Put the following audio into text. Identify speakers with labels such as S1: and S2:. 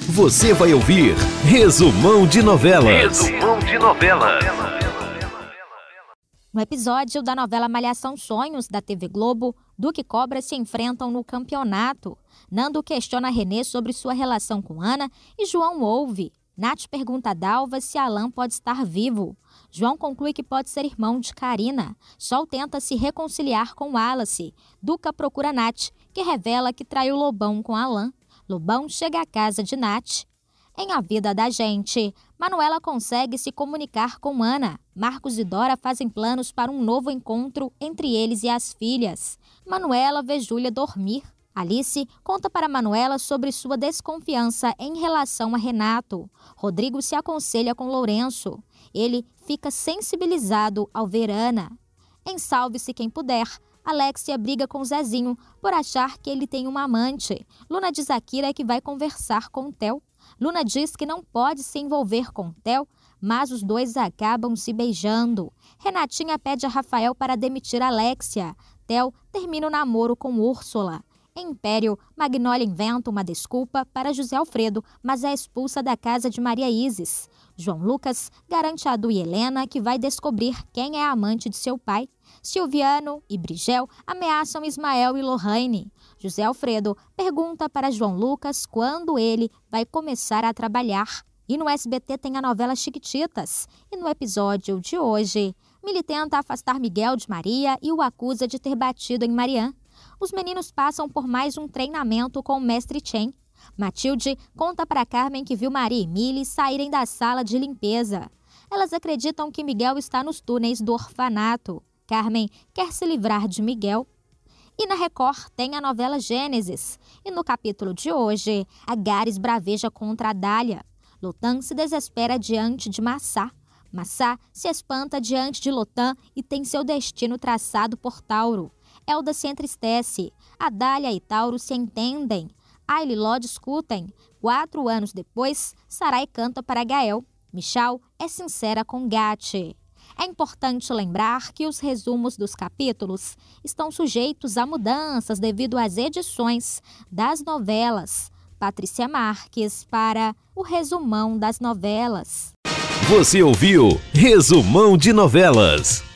S1: Você vai ouvir Resumão de Novelas. Resumão de Novelas.
S2: No episódio da novela Malhação Sonhos, da TV Globo, Duque e Cobra se enfrentam no campeonato. Nando questiona Renê sobre sua relação com Ana e João ouve. Nath pergunta a Dalva se Alan pode estar vivo. João conclui que pode ser irmão de Karina. Sol tenta se reconciliar com Wallace. Duca procura Nath, que revela que traiu Lobão com Alan. Lobão chega à casa de Nath. Em A Vida da Gente, Manuela consegue se comunicar com Ana. Marcos e Dora fazem planos para um novo encontro entre eles e as filhas. Manuela vê Júlia dormir. Alice conta para Manuela sobre sua desconfiança em relação a Renato. Rodrigo se aconselha com Lourenço. Ele fica sensibilizado ao ver Ana. Em Salve-se Quem Puder, Alexia briga com Zezinho por achar que ele tem uma amante. Luna diz a Kira que vai conversar com Theo. Luna diz que não pode se envolver com Theo, mas os dois acabam se beijando. Renatinha pede a Rafael para demitir Alexia. Theo termina o namoro com Úrsula. Em Império, Magnólia inventa uma desculpa para José Alfredo, mas é expulsa da casa de Maria Isis. João Lucas garante a Du e Helena que vai descobrir quem é a amante de seu pai. Silviano e Brigel ameaçam Ismael e Lohane. José Alfredo pergunta para João Lucas quando ele vai começar a trabalhar. E no SBT tem a novela Chiquititas. E no episódio de hoje, Mili tenta afastar Miguel de Maria e o acusa de ter batido em Marian. Os meninos passam por mais um treinamento com o mestre Chen. Matilde conta para Carmen que viu Maria e Mili saírem da sala de limpeza. Elas acreditam que Miguel está nos túneis do orfanato. Carmen quer se livrar de Miguel. E na Record tem a novela Gênesis. E no capítulo de hoje, Agares braveja contra a Dália. Lotan se desespera diante de Massá. Massá se espanta diante de Lotan e tem seu destino traçado por Tauro. Elda se entristece. A Dália e Tauro se entendem. Ai e Ló discutem. 4 anos depois, Sarai canta para Gael. Michal é sincera com Gatti. É importante lembrar que os resumos dos capítulos estão sujeitos a mudanças devido às edições das novelas. Patrícia Marques para o Resumão das Novelas.
S1: Você ouviu Resumão de Novelas.